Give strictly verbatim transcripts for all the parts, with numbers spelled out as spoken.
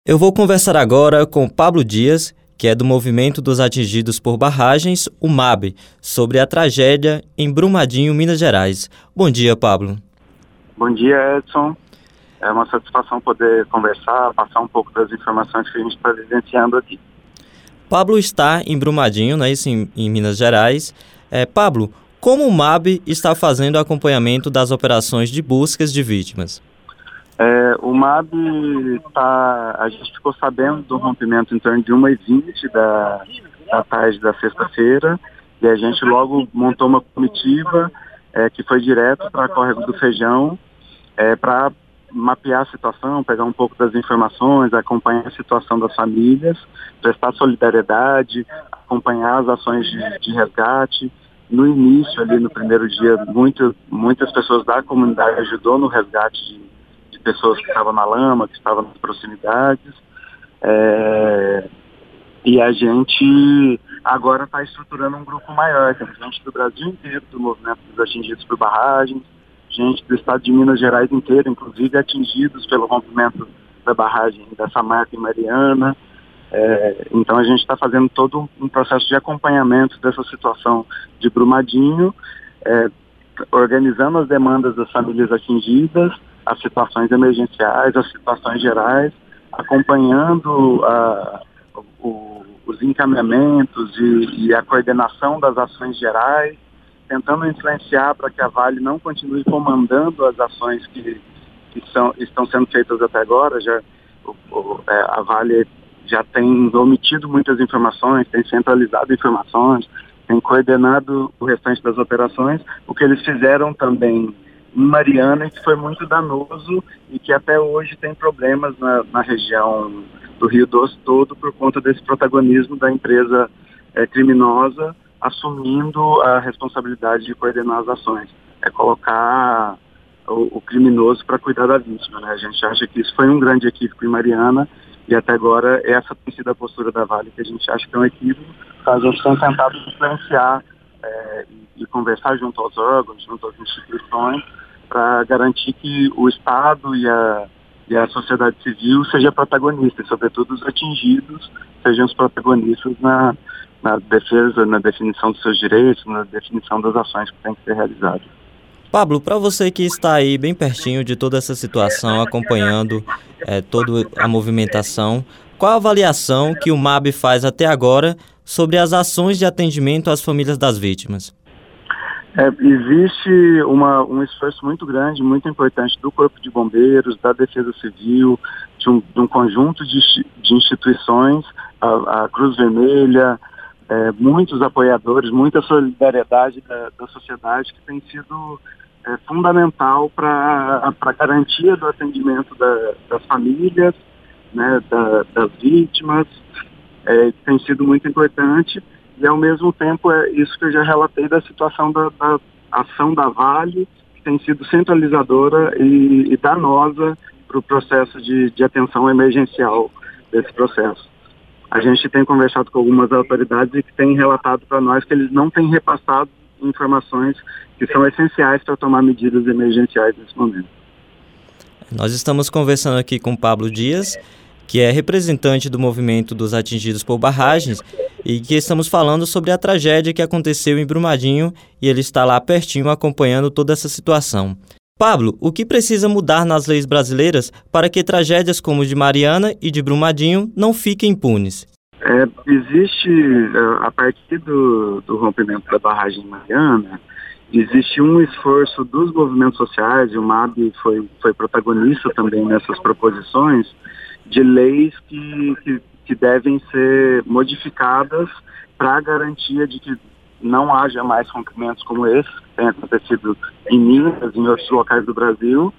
Eu vou conversar agora com Pablo Dias, que é do Movimento dos Atingidos por Barragens, o MAB, sobre a tragédia em Brumadinho, Minas Gerais. Bom dia, Pablo. Bom dia, Edson. É uma satisfação poder conversar, passar um pouco das informações que a gente está vivenciando aqui. Pablo está em Brumadinho, né, isso em, em Minas Gerais. É, Pablo, como o MAB está fazendo o acompanhamento das operações de buscas de vítimas? É, o MAB tá, a gente ficou sabendo do rompimento em torno de uma e vinte da, da tarde da sexta-feira, e a gente logo montou uma comitiva é, que foi direto para Córrego do Feijão é, para mapear a situação, pegar um pouco das informações, acompanhar a situação das famílias, prestar solidariedade, acompanhar as ações de, de resgate. No início, ali no primeiro dia, muito, muitas pessoas da comunidade ajudou no resgate de pessoas que estavam na lama, que estavam nas proximidades, é, e a gente agora está estruturando um grupo maior, tem gente do Brasil inteiro, do movimento dos atingidos por barragens, gente do estado de Minas Gerais inteiro, inclusive atingidos pelo rompimento da barragem dessa marca em Mariana. É, então a gente está fazendo todo um processo de acompanhamento dessa situação de Brumadinho, é, organizando as demandas das famílias atingidas, as situações emergenciais, as situações gerais, acompanhando a, o, os encaminhamentos e, e a coordenação das ações gerais, tentando influenciar para que a Vale não continue comandando as ações que, que são, estão sendo feitas até agora. Já, o, o, é, a Vale já tem omitido muitas informações, tem centralizado informações, tem coordenado o restante das operações, o que eles fizeram também em Mariana, que foi muito danoso e que até hoje tem problemas na, na região do Rio Doce todo por conta desse protagonismo da empresa é, criminosa assumindo a responsabilidade de coordenar as ações. É colocar o, o criminoso para cuidar da vítima, né? A gente acha que isso foi um grande equívoco em Mariana e até agora essa tem sido a postura da Vale, que a gente acha que é um equívoco. A gente tem tentado influenciar é, e, e conversar junto aos órgãos, junto às instituições, para garantir que o Estado e a, e a sociedade civil seja protagonista, e sobretudo os atingidos sejam os protagonistas na, na defesa, na definição dos seus direitos, na definição das ações que têm que ser realizadas. Pablo, para você que está aí bem pertinho de toda essa situação, acompanhando é, toda a movimentação, qual a avaliação que o MAB faz até agora sobre as ações de atendimento às famílias das vítimas? É, existe uma, um esforço muito grande, muito importante do Corpo de Bombeiros, da Defesa Civil, de um, de um conjunto de, de instituições, a, a Cruz Vermelha, é, muitos apoiadores, muita solidariedade da, da sociedade que tem sido é, fundamental para a garantia do atendimento da, das famílias, né, da, das vítimas, é, tem sido muito importante. E, ao mesmo tempo, é isso que eu já relatei da situação da, da ação da Vale, que tem sido centralizadora e, e danosa para o processo de, de atenção emergencial desse processo. A gente tem conversado com algumas autoridades e que têm relatado para nós que eles não têm repassado informações que são essenciais para tomar medidas emergenciais nesse momento. Nós estamos conversando aqui com Pablo Dias, que é representante do Movimento dos Atingidos por Barragens, e que estamos falando sobre a tragédia que aconteceu em Brumadinho, e ele está lá pertinho acompanhando toda essa situação. Pablo, o que precisa mudar nas leis brasileiras para que tragédias como de Mariana e de Brumadinho não fiquem impunes? É, existe, a partir do, do rompimento da barragem Mariana, existe um esforço dos movimentos sociais, e o MAB foi, foi protagonista também nessas proposições, de leis que, que, que devem ser modificadas para a garantia de que não haja mais rompimentos como esse, que tem acontecido em Minas, em outros locais do Brasil,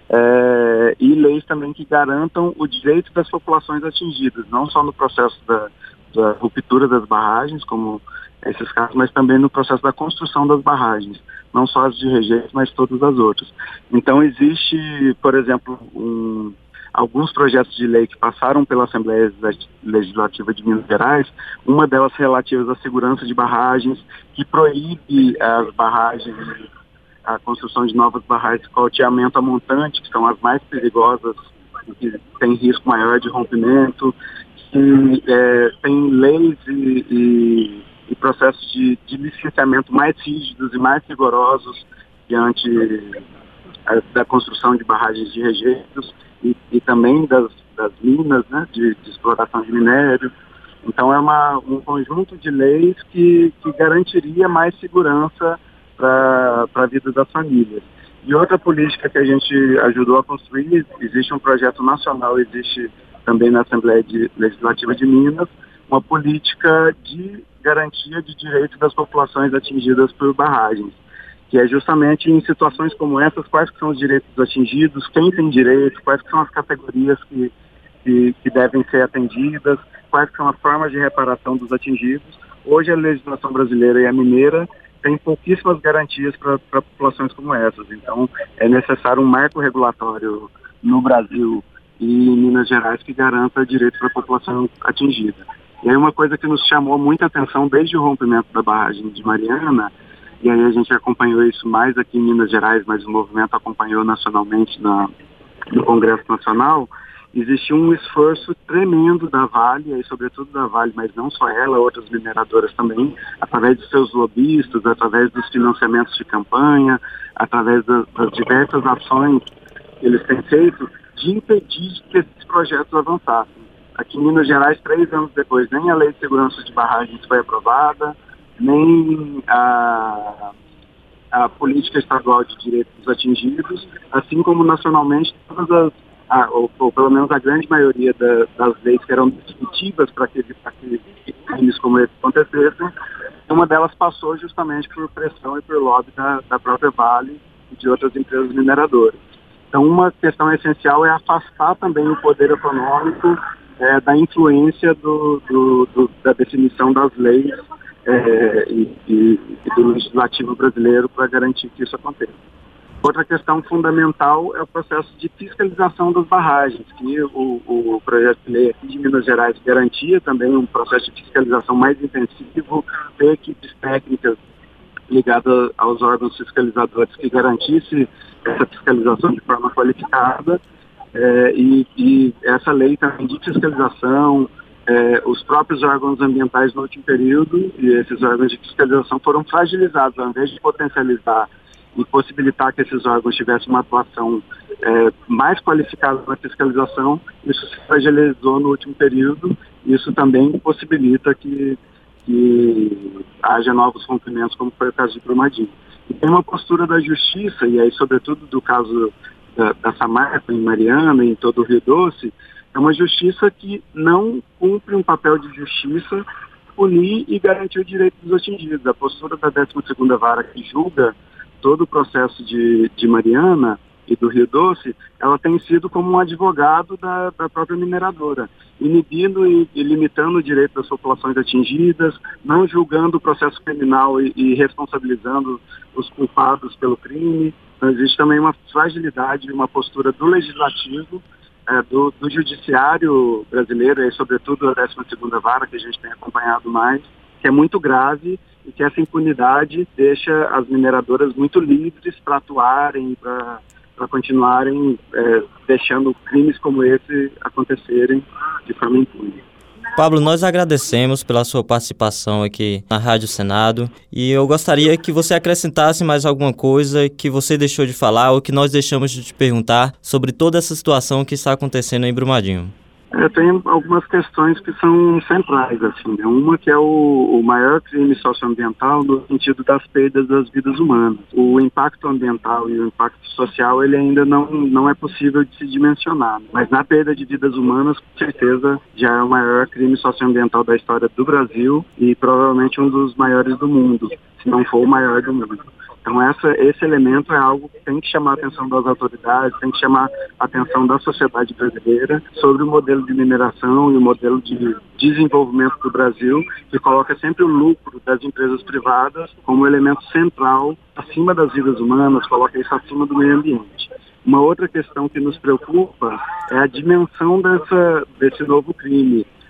é, e leis também que garantam o direito das populações atingidas, não só no processo da, da ruptura das barragens, como esses casos, mas também no processo da construção das barragens, não só as de rejeito, mas todas as outras. Então existe, por exemplo, um... alguns projetos de lei que passaram pela Assembleia Legislativa de Minas Gerais, uma delas relativa à segurança de barragens, que proíbe as barragens, a construção de novas barragens com alteamento a montante, que são as mais perigosas que tem risco maior de rompimento, que é, tem leis e, e, e processos de, de licenciamento mais rígidos e mais rigorosos diante a, da construção de barragens de rejeitos e, e também das, das minas, né, de, de exploração de minério. Então é uma, um conjunto de leis que, que garantiria mais segurança para a vida das famílias. E outra política que a gente ajudou a construir, existe um projeto nacional, existe também na Assembleia de, Legislativa de Minas, uma política de garantia de direitos das populações atingidas por barragens, que é justamente em situações como essas, quais que são os direitos atingidos, quem tem direito, quais que são as categorias que, que, que devem ser atendidas, quais que são as formas de reparação dos atingidos. Hoje a legislação brasileira e a mineira tem pouquíssimas garantias para populações como essas. Então, é necessário um marco regulatório no Brasil e em Minas Gerais que garanta direitos para a população atingida. E aí uma coisa que nos chamou muita atenção desde o rompimento da barragem de Mariana, e aí a gente acompanhou isso mais aqui em Minas Gerais, mas o movimento acompanhou nacionalmente na, no Congresso Nacional, existiu um esforço tremendo da Vale, e sobretudo da Vale, mas não só ela, outras mineradoras também, através de seus lobistas, através dos financiamentos de campanha, através das, das diversas ações que eles têm feito, de impedir que esses projetos avançassem. Aqui em Minas Gerais, três anos depois, nem a Lei de Segurança de Barragens foi aprovada, nem a, a Política Estadual de Direitos dos Atingidos, assim como nacionalmente todas as Ah, ou, ou pelo menos a grande maioria da, das leis que eram definitivas para que, que crimes como esse acontecessem, uma delas passou justamente por pressão e por lobby da, da própria Vale e de outras empresas mineradoras. Então, uma questão essencial é afastar também o poder econômico é, da influência do, do, do, da definição das leis é, e, e, e do legislativo brasileiro para garantir que isso aconteça. Outra questão fundamental é o processo de fiscalização das barragens, que o, o projeto de lei aqui de Minas Gerais garantia também um processo de fiscalização mais intensivo, ter equipes técnicas ligadas aos órgãos fiscalizadores que garantisse essa fiscalização de forma qualificada, é, e, e essa lei também de fiscalização, é, os próprios órgãos ambientais no último período, e esses órgãos de fiscalização foram fragilizados, ao invés de potencializar e possibilitar que esses órgãos tivessem uma atuação é, mais qualificada na fiscalização, isso se fragilizou no último período, e isso também possibilita que, que haja novos rompimentos, como foi o caso de Brumadinho. E tem uma postura da Justiça, e aí sobretudo do caso da, da Samarco em Mariana, em todo o Rio Doce, é uma Justiça que não cumpre um papel de justiça, punir e garantir o direito dos atingidos. A postura da décima segunda Vara que julga todo o processo de, de Mariana e do Rio Doce, ela tem sido como um advogado da, da própria mineradora, inibindo e, e limitando o direito das populações atingidas, não julgando o processo criminal e, e responsabilizando os culpados pelo crime. Então, existe também uma fragilidade, uma postura do legislativo, é, do, do judiciário brasileiro, e sobretudo a décima segunda Vara, que a gente tem acompanhado mais, que é muito grave, e que essa impunidade deixa as mineradoras muito livres para atuarem, para continuarem é, deixando crimes como esse acontecerem de forma impune. Pablo, nós agradecemos pela sua participação aqui na Rádio Senado, e eu gostaria que você acrescentasse mais alguma coisa que você deixou de falar ou que nós deixamos de te perguntar sobre toda essa situação que está acontecendo em Brumadinho. É, tem algumas questões que são centrais, assim, né? Uma que é o, o maior crime socioambiental no sentido das perdas das vidas humanas. O impacto ambiental e o impacto social, ele ainda não, não é possível de se dimensionar. Mas na perda de vidas humanas, com certeza, já é o maior crime socioambiental da história do Brasil e provavelmente um dos maiores do mundo, se não for o maior do mundo. Então essa, esse elemento é algo que tem que chamar a atenção das autoridades, tem que chamar a atenção da sociedade brasileira sobre o modelo de mineração e o modelo de desenvolvimento do Brasil, que coloca sempre o lucro das empresas privadas como elemento central acima das vidas humanas, coloca isso acima do meio ambiente. Uma outra questão que nos preocupa é a dimensão dessa, desse novo crime.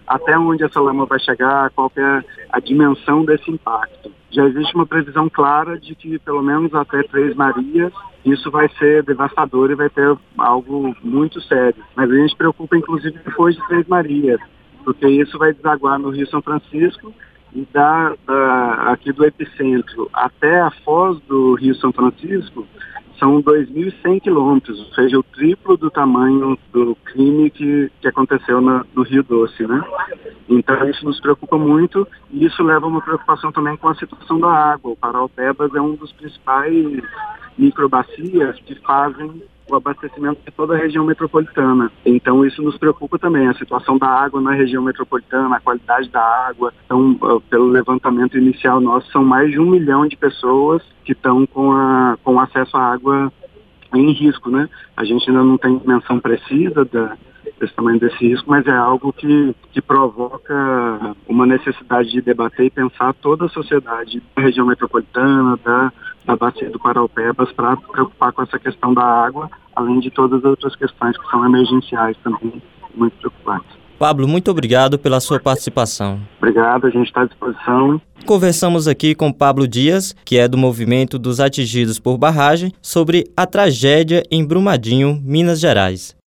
até onde essa lama vai chegar, qual que é a dimensão desse impacto. Já existe uma previsão clara de que pelo menos até Três Marias isso vai ser devastador e vai ter algo muito sério. Mas a gente se preocupa inclusive depois de Três Marias, porque isso vai desaguar no Rio São Francisco e da, da, aqui do epicentro até a foz do Rio São Francisco são dois mil e cem quilômetros, ou seja, o triplo do tamanho do crime que, que aconteceu na, no Rio Doce, né? Então isso nos preocupa muito e isso leva a uma preocupação também com a situação da água. O Paraupebas é um dos principais microbacias que fazem o abastecimento de toda a região metropolitana. Então isso nos preocupa também, a situação da água na região metropolitana, a qualidade da água. Então, pelo levantamento inicial nosso, são mais de um milhão de pessoas que estão com, a, com acesso à água em risco, né? A gente ainda não tem dimensão precisa da, desse tamanho desse risco, mas é algo que, que provoca uma necessidade de debater e pensar toda a sociedade da região metropolitana, da da bacia do Paraupebas, para preocupar com essa questão da água, além de todas as outras questões que são emergenciais também, muito preocupantes. Pablo, muito obrigado pela sua participação. Obrigado, a gente está à disposição. Conversamos aqui com Pablo Dias, que é do Movimento dos Atingidos por Barragem, sobre a tragédia em Brumadinho, Minas Gerais.